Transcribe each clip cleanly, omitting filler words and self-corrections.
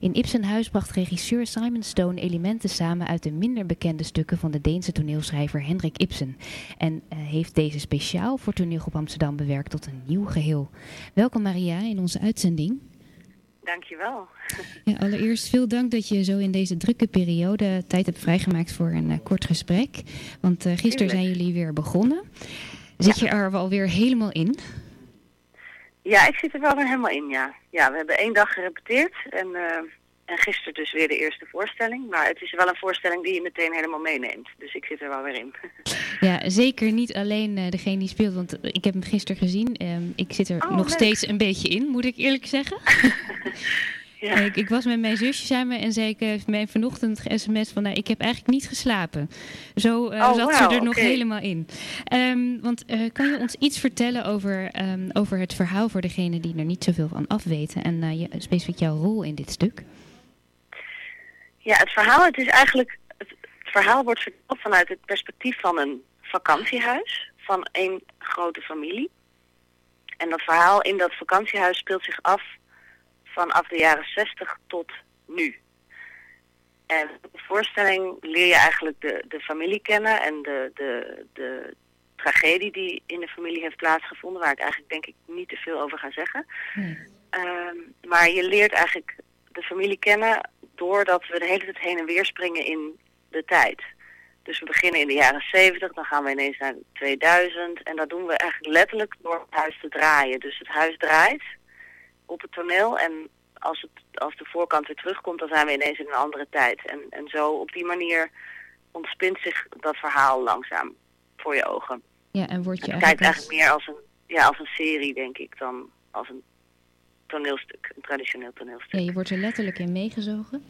In Ibsenhuis bracht regisseur Simon Stone elementen samen uit de minder bekende stukken van de Deense toneelschrijver Henrik Ibsen. En heeft deze speciaal voor Toneelgroep Amsterdam bewerkt tot een nieuw geheel. Welkom Maria in onze uitzending. Dankjewel. Ja, allereerst veel dank dat je zo in deze drukke periode tijd hebt vrijgemaakt voor een kort gesprek. Want gisteren zijn jullie weer begonnen. Zit je er alweer helemaal in? Ja, ik zit er wel weer helemaal in, ja. Ja, we hebben 1 dag gerepeteerd en gisteren dus weer de eerste voorstelling. Maar het is wel een voorstelling die je meteen helemaal meeneemt. Dus ik zit er wel weer in. Ja, zeker niet alleen degene die speelt, want ik heb hem gisteren gezien. Ik zit er nog steeds een beetje in, moet ik eerlijk zeggen. Ja. Ik was met mijn zusje samen en zei ik mij vanochtend sms van ik heb eigenlijk niet geslapen. Zo zat ze er nog helemaal in. Want kan je ons iets vertellen over het verhaal voor degenen die er niet zoveel van afweten en specifiek jouw rol in dit stuk? Ja, het verhaal wordt verteld vanuit het perspectief van een vakantiehuis van 1 grote familie. En dat verhaal in dat vakantiehuis speelt zich af vanaf de jaren 60 tot nu. En in de voorstelling leer je eigenlijk de familie kennen en de tragedie die in de familie heeft plaatsgevonden, waar ik eigenlijk denk ik niet te veel over ga zeggen. Maar je leert eigenlijk de familie kennen doordat we de hele tijd heen en weer springen in de tijd. Dus we beginnen in de jaren 70, dan gaan we ineens naar 2000 en dat doen we eigenlijk letterlijk door het huis te draaien. Dus het huis draait op het toneel en als de voorkant weer terugkomt, dan zijn we ineens in een andere tijd. En zo op die manier ontspint zich dat verhaal langzaam voor je ogen. Ja, en word je eigenlijk meer als een serie, denk ik, dan als een toneelstuk, een traditioneel toneelstuk. Ja, je wordt er letterlijk in meegezogen.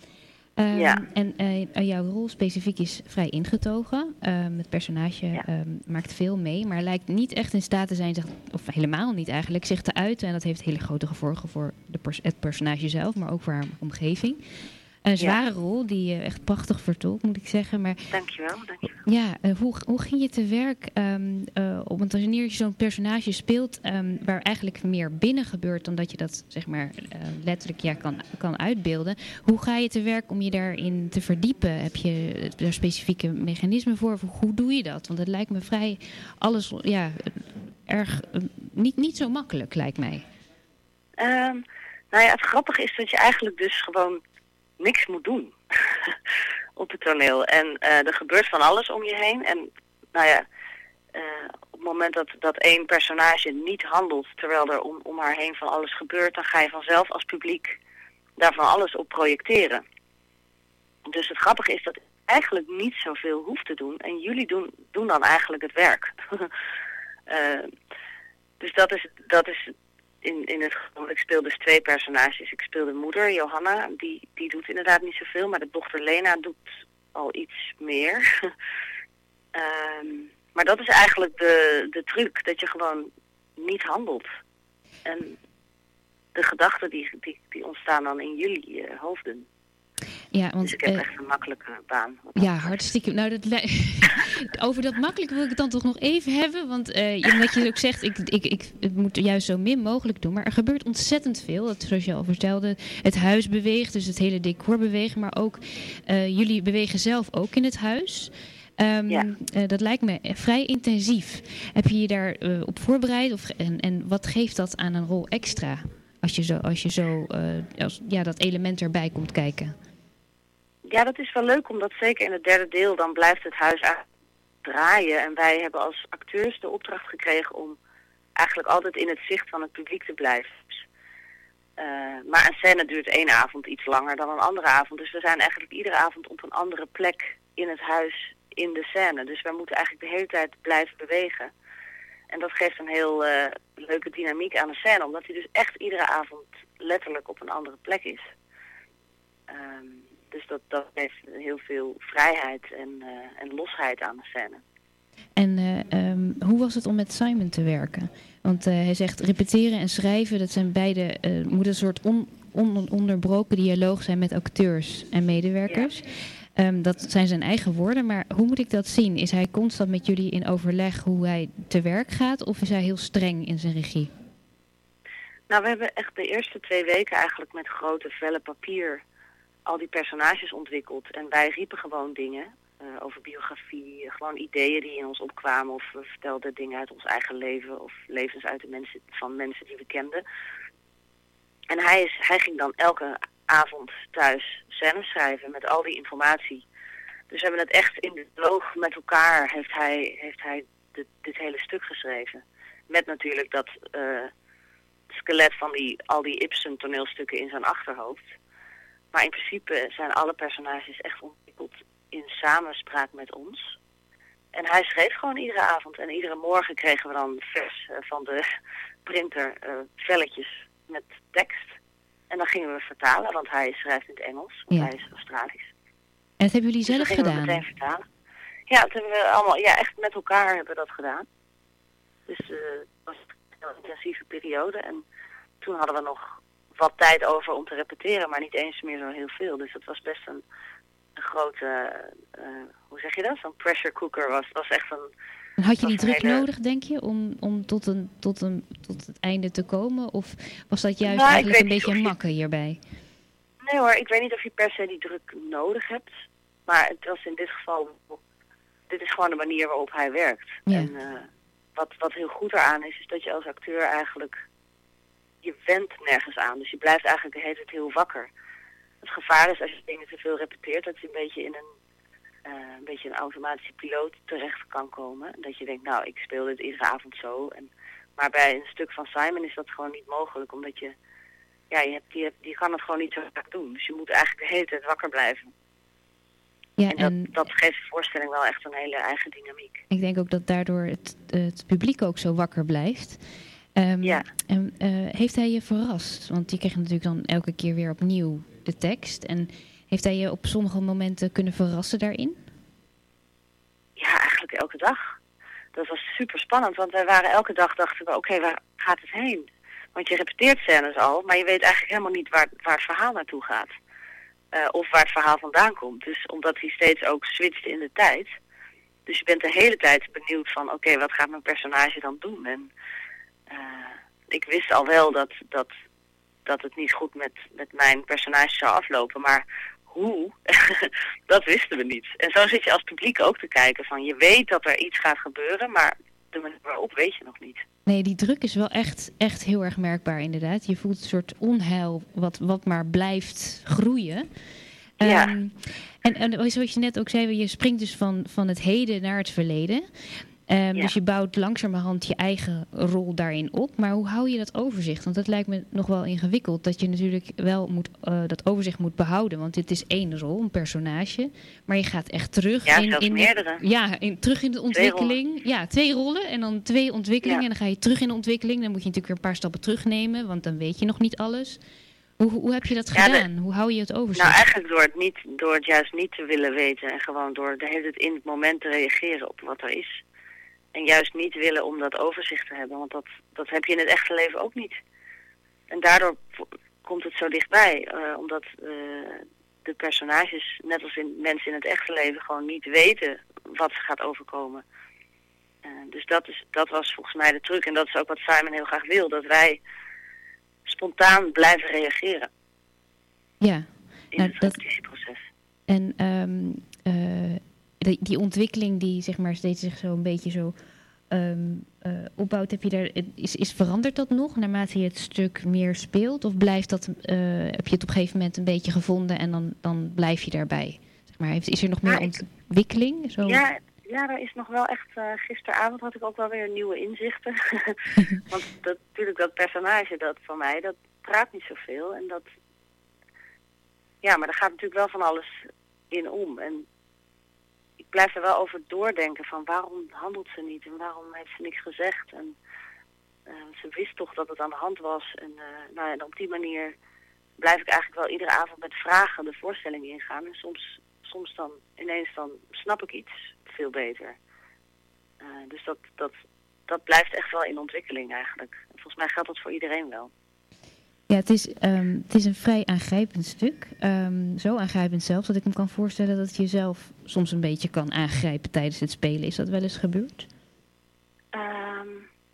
En jouw rol specifiek is vrij ingetogen. Het personage maakt veel mee, maar lijkt niet echt in staat te zijn, of helemaal niet eigenlijk, zich te uiten. En dat heeft hele grote gevolgen voor het personage zelf, maar ook voor haar omgeving. Een zware rol die je echt prachtig vertolkt, moet ik zeggen. Maar, dankjewel. Ja, hoe ging je te werk? Want wanneer je zo'n personage speelt, waar eigenlijk meer binnen gebeurt dan dat je dat zeg maar letterlijk kan uitbeelden. Hoe ga je te werk om je daarin te verdiepen? Heb je daar specifieke mechanismen voor? Of hoe doe je dat? Want het lijkt me vrij alles erg niet zo makkelijk, lijkt mij. Het grappige is dat je eigenlijk dus gewoon niks moet doen op het toneel. En er gebeurt van alles om je heen. En op het moment dat 1 personage niet handelt, terwijl er om haar heen van alles gebeurt, dan ga je vanzelf als publiek daar van alles op projecteren. Dus het grappige is dat ik eigenlijk niet zoveel hoef te doen. En jullie doen dan eigenlijk het werk. Dus dat is in het geval, ik speel dus 2 personages. Ik speel de moeder, Johanna, die doet inderdaad niet zoveel, maar de dochter Lena doet al iets meer. Maar dat is eigenlijk de truc, dat je gewoon niet handelt. En de gedachten die ontstaan dan in jullie hoofden. Ja, want, dus ik heb echt een makkelijke baan. Ja, hartstikke. Nou, over dat makkelijk wil ik het dan toch nog even hebben. Want wat je ook zegt, ik moet juist zo min mogelijk doen. Maar er gebeurt ontzettend veel. Dat, zoals je al vertelde, het huis beweegt, dus het hele decor beweegt. Maar ook, jullie bewegen zelf ook in het huis. Dat lijkt me vrij intensief. Heb je je daar op voorbereid? En wat geeft dat aan een rol extra? Als je dat element erbij komt kijken. Ja, dat is wel leuk, omdat zeker in het 3e deel dan blijft het huis eigenlijk draaien. En wij hebben als acteurs de opdracht gekregen om eigenlijk altijd in het zicht van het publiek te blijven. Maar een scène duurt 1 avond iets langer dan een andere avond. Dus we zijn eigenlijk iedere avond op een andere plek in het huis in de scène. Dus wij moeten eigenlijk de hele tijd blijven bewegen. En dat geeft een heel leuke dynamiek aan de scène, omdat hij dus echt iedere avond letterlijk op een andere plek is. Dus dat geeft heel veel vrijheid en losheid aan de scène. En hoe was het om met Simon te werken? Want hij zegt repeteren en schrijven, dat zijn beide, moet een soort ononderbroken dialoog zijn met acteurs en medewerkers. Ja. Dat zijn zijn eigen woorden, maar hoe moet ik dat zien? Is hij constant met jullie in overleg hoe hij te werk gaat, of is hij heel streng in zijn regie? Nou, we hebben echt de eerste 2 weken eigenlijk met grote vellen papier al die personages ontwikkeld. En wij riepen gewoon dingen over biografie, gewoon ideeën die in ons opkwamen. Of we vertelden dingen uit ons eigen leven of levens uit van mensen die we kenden. En hij ging dan elke avond thuis scènes schrijven met al die informatie. Dus we hebben het echt in de dialoog met elkaar heeft hij dit hele stuk geschreven. Met natuurlijk dat skelet van al die Ibsen toneelstukken in zijn achterhoofd. Maar in principe zijn alle personages echt ontwikkeld in samenspraak met ons. En hij schreef gewoon iedere avond. En iedere morgen kregen we dan vers van de printer velletjes met tekst. En dan gingen we vertalen, want hij schrijft in het Engels. Want hij is Australisch. En dat hebben jullie Dus zelf gingen gedaan? We meteen vertalen. Ja, dat hebben we allemaal, echt met elkaar hebben we dat gedaan. Dus het was een heel intensieve periode. En toen hadden we nog wat tijd over om te repeteren, maar niet eens meer zo heel veel. Dus het was best een grote, hoe zeg je dat? Zo'n pressure cooker was echt een... En had je die druk nodig, denk je, om tot het einde te komen? Of was dat juist eigenlijk een beetje een makke hierbij? Nee hoor, ik weet niet of je per se die druk nodig hebt. Maar het was in dit geval... Dit is gewoon de manier waarop hij werkt. Ja. En wat heel goed eraan is dat je als acteur eigenlijk... Je went nergens aan. Dus je blijft eigenlijk de hele tijd heel wakker. Het gevaar is als je dingen te veel repeteert... dat je een beetje in een beetje een automatische piloot terecht kan komen. Dat je denkt, nou, ik speel dit iedere avond zo. Maar bij een stuk van Simon is dat gewoon niet mogelijk. Omdat je kan het gewoon niet zo vaak doen. Dus je moet eigenlijk de hele tijd wakker blijven. Ja, en dat geeft de voorstelling wel echt een hele eigen dynamiek. Ik denk ook dat daardoor het publiek ook zo wakker blijft. Ja. En heeft hij je verrast? Want je kreeg natuurlijk dan elke keer weer opnieuw de tekst. En heeft hij je op sommige momenten kunnen verrassen daarin? Ja, eigenlijk elke dag. Dat was super spannend, want wij waren elke dag dachten we, oké, waar gaat het heen? Want je repeteert scènes al, maar je weet eigenlijk helemaal niet waar het verhaal naartoe gaat. Of waar het verhaal vandaan komt. Dus omdat hij steeds ook switcht in de tijd. Dus je bent de hele tijd benieuwd van, oké, wat gaat mijn personage dan doen? En ik wist al wel dat het niet goed met mijn personage zou aflopen, maar hoe, dat wisten we niet. En zo zit je als publiek ook te kijken van, je weet dat er iets gaat gebeuren, maar de manier waarop weet je nog niet. Nee, die druk is wel echt heel erg merkbaar inderdaad. Je voelt een soort onheil wat maar blijft groeien. Ja. En zoals je net ook zei, je springt dus van het heden naar het verleden. Dus je bouwt langzamerhand je eigen rol daarin op. Maar hoe hou je dat overzicht? Want dat lijkt me nog wel ingewikkeld. Dat je natuurlijk wel dat overzicht moet behouden. Want dit is één rol, een personage. Maar je gaat echt terug in meerdere. Terug in de ontwikkeling. 2 rollen en dan 2 ontwikkelingen. Ja. En dan ga je terug in de ontwikkeling. Dan moet je natuurlijk weer een paar stappen terugnemen. Want dan weet je nog niet alles. Hoe heb je dat gedaan? Hoe hou je het overzicht? Nou, eigenlijk door het juist niet te willen weten. En gewoon door de hele tijd in het moment te reageren op wat er is. En juist niet willen om dat overzicht te hebben. Want dat heb je in het echte leven ook niet. En daardoor komt het zo dichtbij. Omdat de personages, net als mensen in het echte leven, gewoon niet weten wat ze gaat overkomen. Dus dat was volgens mij de truc. En dat is ook wat Simon heel graag wil. Dat wij spontaan blijven reageren. Ja. In het repetitieproces. En die ontwikkeling die zeg maar steeds zich zo een beetje zo opbouwt, verandert dat nog naarmate je het stuk meer speelt? Of blijft dat, heb je het op een gegeven moment een beetje gevonden en dan blijf je daarbij? Zeg maar, is er nog meer ontwikkeling? Zo? Ja, er is nog wel echt, gisteravond had ik ook wel weer nieuwe inzichten. Want natuurlijk dat personage dat van mij, dat praat niet zoveel. En maar daar gaat natuurlijk wel van alles in om. En ik blijf er wel over doordenken van waarom handelt ze niet en waarom heeft ze niks gezegd. En ze wist toch dat het aan de hand was. En op die manier blijf ik eigenlijk wel iedere avond met vragen de voorstelling ingaan. En soms dan ineens snap ik iets veel beter. Dus dat blijft echt wel in ontwikkeling eigenlijk. En volgens mij geldt dat voor iedereen wel. Ja, het is een vrij aangrijpend stuk. Zo aangrijpend zelfs dat ik me kan voorstellen dat je zelf soms een beetje kan aangrijpen tijdens het spelen. Is dat wel eens gebeurd?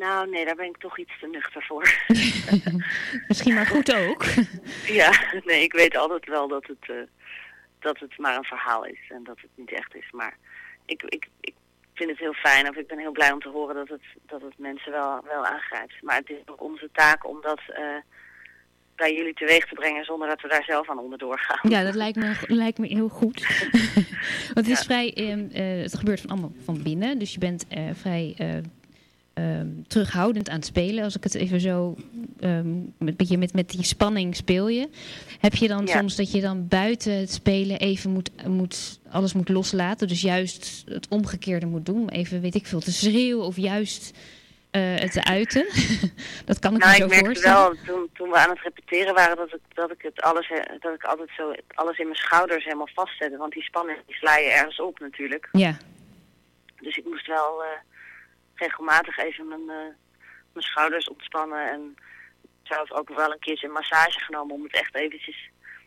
Nou, nee, daar ben ik toch iets te nuchter voor. Misschien maar goed ook. Ja, nee, ik weet altijd wel dat het maar een verhaal is en dat het niet echt is. Maar ik vind het heel fijn, of ik ben heel blij om te horen dat het mensen wel aangrijpt. Maar het is ook onze taak om dat bij jullie teweeg te brengen zonder dat we daar zelf aan onderdoor gaan. Ja, dat lijkt me heel goed. Want het is vrij, het gebeurt allemaal van binnen, dus je bent vrij terughoudend aan het spelen. Als ik het even zo met die spanning speel je. Heb je dan soms dat je dan buiten het spelen even alles moet loslaten, dus juist het omgekeerde moet doen, even weet ik veel te schreeuwen of juist het te uiten? Dat kan ik me zo voorstellen. Nou, ik merkte wel toen we aan het repeteren waren dat ik altijd zo alles in mijn schouders helemaal vastzette, want die spanning die sla je ergens op natuurlijk. Ja. Dus ik moest wel regelmatig even mijn schouders ontspannen en zelf ook wel een keertje een massage genomen om het echt eventjes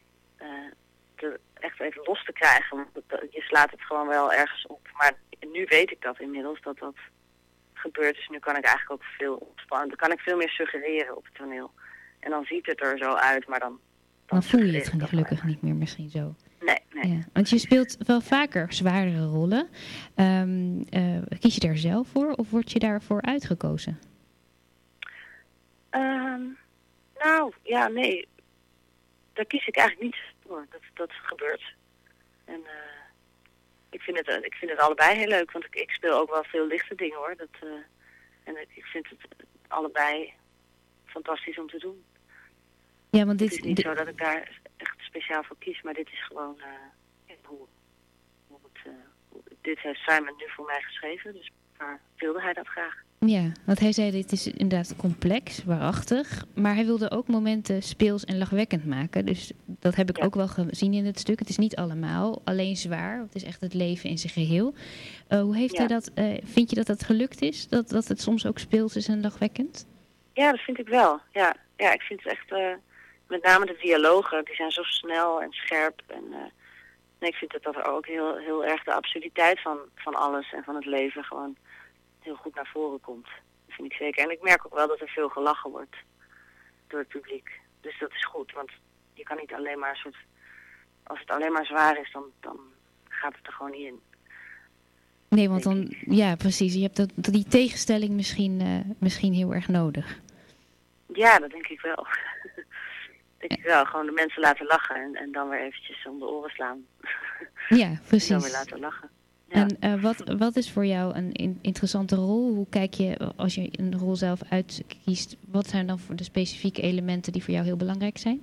echt even los te krijgen. Want je slaat het gewoon wel ergens op. Maar nu weet ik dat inmiddels dat gebeurt. Dus nu kan ik eigenlijk ook veel ontspannen. Dan kan ik veel meer suggereren op het toneel. En dan ziet het er zo uit, maar dan voel je het gelukkig niet meer misschien zo. Nee. Ja, want je speelt wel vaker zwaardere rollen. Kies je daar zelf voor of word je daarvoor uitgekozen? Nee. Daar kies ik eigenlijk niet voor. Dat gebeurt. En ik vind het allebei heel leuk, want ik speel ook wel veel lichte dingen hoor. En ik vind het allebei fantastisch om te doen. Ja, want het is niet zo dat ik daar echt speciaal voor kies, maar dit is gewoon dit heeft Simon nu voor mij geschreven, dus waar wilde hij dat graag. Ja, want hij zei dit is inderdaad complex, waarachtig, maar hij wilde ook momenten speels en lachwekkend maken. Dus dat heb ik ook wel gezien in het stuk. Het is niet allemaal alleen zwaar, het is echt het leven in zijn geheel. Hoe heeft hij dat, vind je dat gelukt is? Dat het soms ook speels is en lachwekkend? Ja, dat vind ik wel. Ja, ik vind het echt, met name de dialogen, die zijn zo snel en scherp. En ik vind dat er ook heel erg de absurditeit van alles en van het leven gewoon heel goed naar voren komt. Dat vind ik zeker. En ik merk ook wel dat er veel gelachen wordt door het publiek. Dus dat is goed, want je kan niet alleen maar als het alleen maar zwaar is, dan gaat het er gewoon niet in. Nee, want dan, ja precies, je hebt die tegenstelling misschien heel erg nodig. Ja, dat denk ik wel. Gewoon de mensen laten lachen en dan weer eventjes om de oren slaan. Ja, precies. En dan weer laten lachen. Ja. En wat is voor jou een interessante rol? Hoe kijk je, als je een rol zelf uitkiest, wat zijn dan voor de specifieke elementen die voor jou heel belangrijk zijn?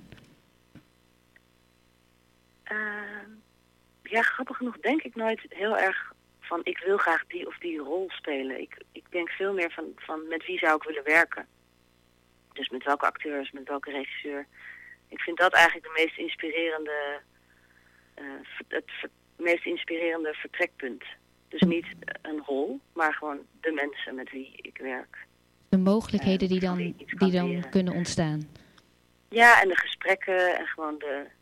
Grappig genoeg denk ik nooit heel erg van ik wil graag die of die rol spelen. Ik denk veel meer van met wie zou ik willen werken. Dus met welke acteurs, met welke regisseur. Ik vind dat eigenlijk de meest inspirerende, het meest inspirerende vertrekpunt. Dus niet een rol, maar gewoon de mensen met wie ik werk. De mogelijkheden die dan kunnen ontstaan. Ja, en de gesprekken en gewoon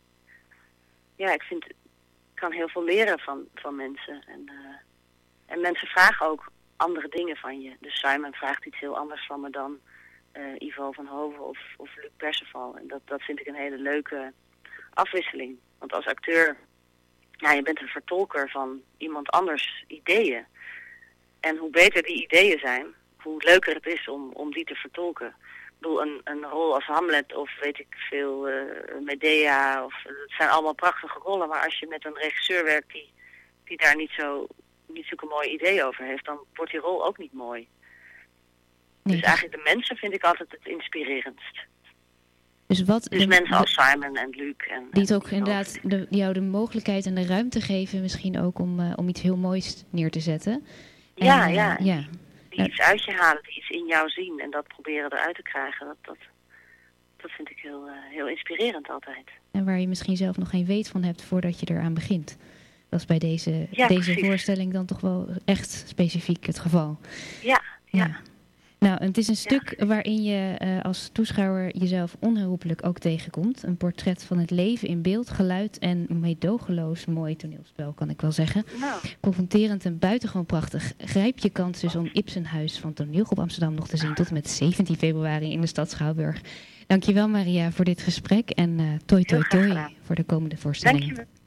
ik kan heel veel leren van mensen. En mensen vragen ook andere dingen van je. Dus Simon vraagt iets heel anders van me dan Ivo van Hoven of Luc Perceval. En dat vind ik een hele leuke afwisseling. Want als acteur, je bent een vertolker van iemand anders ideeën. En hoe beter die ideeën zijn, hoe leuker het is om die te vertolken. Ik bedoel, een rol als Hamlet of weet ik veel, Medea, het zijn allemaal prachtige rollen. Maar als je met een regisseur werkt die daar niet zulke mooie ideeën over heeft, dan wordt die rol ook niet mooi. Nee. Dus eigenlijk de mensen vind ik altijd het inspirerendst. Dus mensen als Simon en Luc. Die het ook inderdaad jou de mogelijkheid en de ruimte geven misschien ook om iets heel moois neer te zetten. Die iets uit je halen, die iets in jou zien en dat proberen eruit te krijgen. Dat vind ik heel inspirerend altijd. En waar je misschien zelf nog geen weet van hebt voordat je eraan begint. Dat is bij deze voorstelling dan toch wel echt specifiek het geval. Ja. Nou, het is een stuk waarin je als toeschouwer jezelf onherroepelijk ook tegenkomt. Een portret van het leven in beeld, geluid en meedogenloos mooi toneelspel, kan ik wel zeggen. Nou, Confronterend en buitengewoon prachtig. Grijp je kans dus om Ibsenhuis van Toneelgroep Amsterdam nog te zien tot en met 17 februari in de stad Schouwburg. Dankjewel Maria voor dit gesprek en toi toi Heel graag toi gedaan. voor de komende voorstellingen. dankjewel.